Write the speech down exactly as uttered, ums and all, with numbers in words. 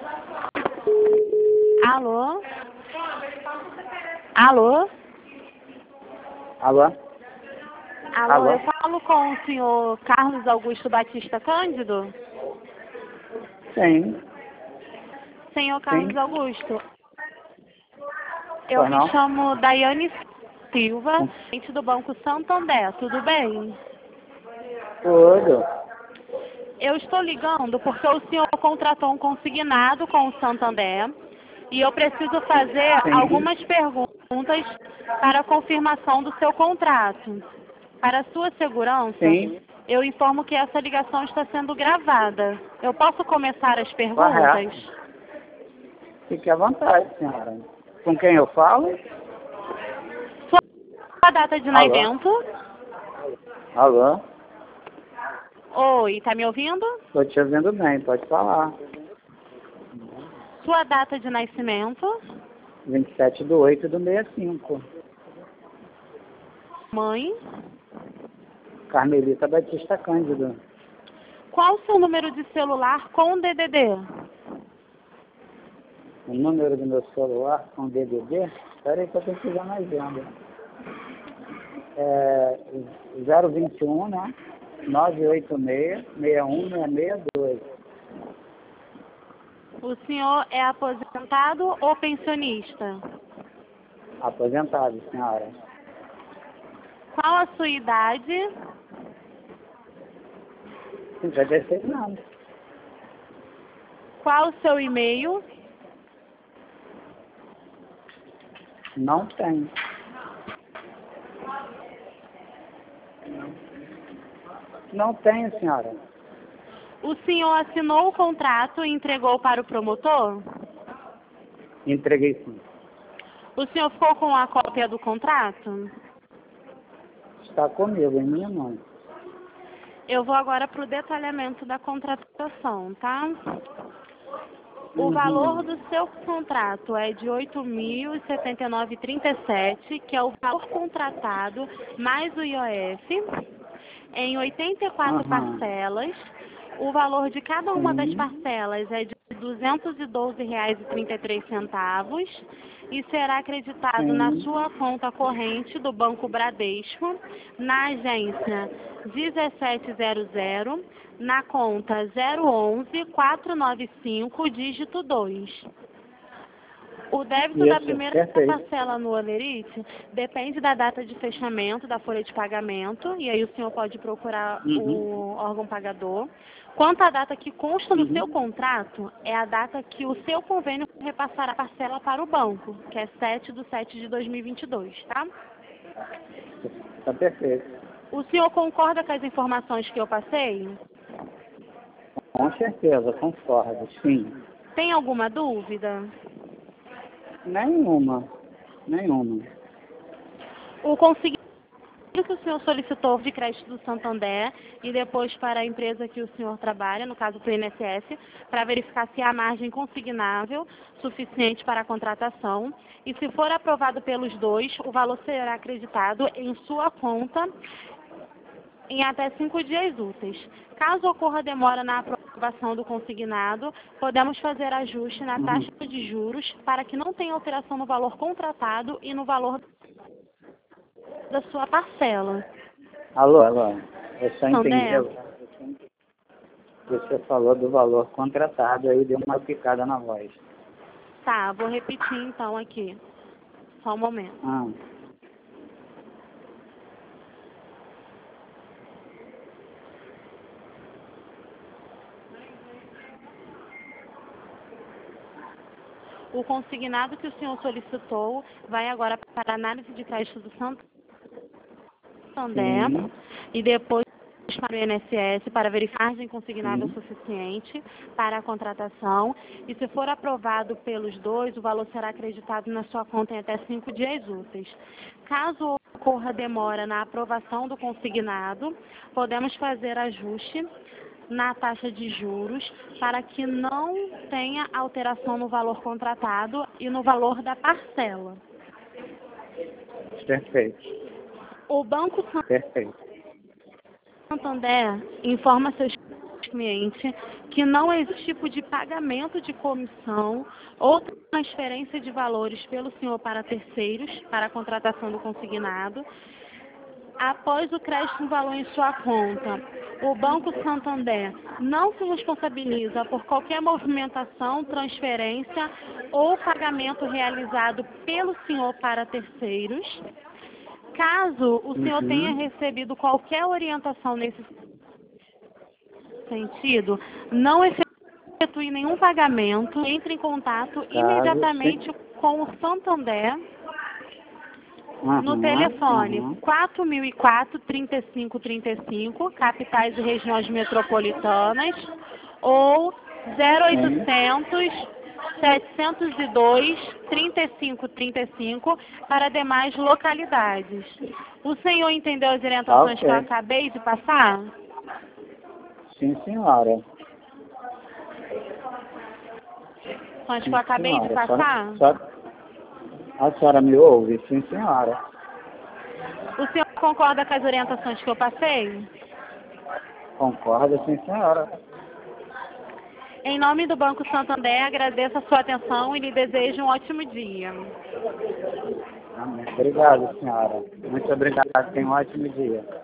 Alô? Alô? Alô? Alô, Alô? eu falo com o senhor Carlos Augusto Batista Cândido? Sim. Senhor Carlos Sim. Augusto, eu Pois me não? chamo Daiane Silva, agente do Banco Santander, tudo bem? Tudo. Eu estou ligando porque o senhor contratou um consignado com o Santander e eu preciso fazer Sim. algumas perguntas para a confirmação do seu contrato. Para sua segurança, Sim. eu informo que essa ligação está sendo gravada. Eu posso começar as perguntas? Correto. Fique à vontade, senhora. Com quem eu falo? Sua data de Alô? nascimento? Alô? Oi, tá me ouvindo? Estou te ouvindo bem, pode falar. Sua data de nascimento? vinte e sete de oito de sessenta e cinco. Mãe? Carmelita Batista Cândido. Qual o seu número de celular com D D D? O número do meu celular com D D D? Espera aí que eu tenho que usar na agenda. É zero vinte e um, né? nove oito seis, seis um seis seis dois. O senhor é aposentado ou pensionista? Aposentado, senhora. Qual a sua idade? cinquenta e seis anos. Qual o seu e-mail? Não tem. Não tenho, senhora. O senhor assinou o contrato e entregou para o promotor? Entreguei sim. O senhor ficou com a cópia do contrato? Está comigo, em minha mão. Eu vou agora para o detalhamento da contratação, tá? O Uhum. valor do seu contrato é de oito mil e setenta e nove reais e trinta e sete centavos, que é o valor contratado mais o I O F, em oitenta e quatro Uhum. parcelas. O valor de cada uma das Sim. parcelas é de duzentos e doze reais e trinta e três centavos e será acreditado na Sim. sua conta corrente do Banco Bradesco, na agência dezessete zero zero, na conta zero onze quatrocentos e noventa e cinco, dígito dois. O débito da Isso, primeira perfeito. parcela no Olerite depende da data de fechamento da folha de pagamento, e aí o senhor pode procurar Uhum. o órgão pagador. Quanto à data que consta no seu Uhum. contrato, é a data que o seu convênio repassará a parcela para o banco, que é sete de sete de dois mil e vinte e dois, tá? Está perfeito. O senhor concorda com as informações que eu passei? Com certeza, concordo, sim. Tem alguma dúvida? Nenhuma. Nenhuma. O consignado que o senhor solicitou de crédito do Santander e depois para a empresa que o senhor trabalha, no caso para o I N S S, para verificar se há margem consignável suficiente para a contratação. E se for aprovado pelos dois, o valor será acreditado em sua conta em até cinco dias úteis. Caso ocorra demora na aprovação do consignado, podemos fazer ajuste na Uhum. taxa de juros para que não tenha alteração no valor contratado e no valor da sua parcela. Alô, alô. Eu só entendi. Santander? Você falou do valor contratado, aí deu uma picada na voz. Tá, vou repetir então aqui. Só um momento. Ah. O consignado que o senhor solicitou vai agora para a análise de crédito do Santander Sim. e depois para o I N S S para verificar a margem consignável Sim. suficiente para a contratação. E se for aprovado pelos dois, o valor será acreditado na sua conta em até cinco dias úteis. Caso ocorra demora na aprovação do consignado, podemos fazer ajuste na taxa de juros para que não tenha alteração no valor contratado e no valor da parcela. Perfeito. O Banco Perfeito. Santander informa seus cliente que não existe tipo de pagamento de comissão ou transferência de valores pelo senhor para terceiros, para a contratação do consignado. Após o crédito no valor em sua conta, o Banco Santander não se responsabiliza por qualquer movimentação, transferência ou pagamento realizado pelo senhor para terceiros. Caso o senhor Uhum. tenha recebido qualquer orientação nesse sentido, não efetue nenhum pagamento, entre em contato Caso, imediatamente sim. com o Santander Uhum, no telefone uhum. quatro mil e quatro, trinta e cinco trinta e cinco, capitais e regiões metropolitanas, ou zero oitocentos, setecentos e dois, trinta e cinco trinta e cinco para demais localidades. O senhor entendeu as orientações Ok. que eu acabei de passar? Sim, senhora. As que Sim, eu acabei de senhora. passar? Só, só, a senhora me ouve? Sim, senhora. O senhor concorda com as orientações que eu passei? Concorda, sim, senhora. Em nome do Banco Santander, agradeço a sua atenção e lhe desejo um ótimo dia. Amém. Obrigado, senhora. Muito obrigado. Tenha um ótimo dia.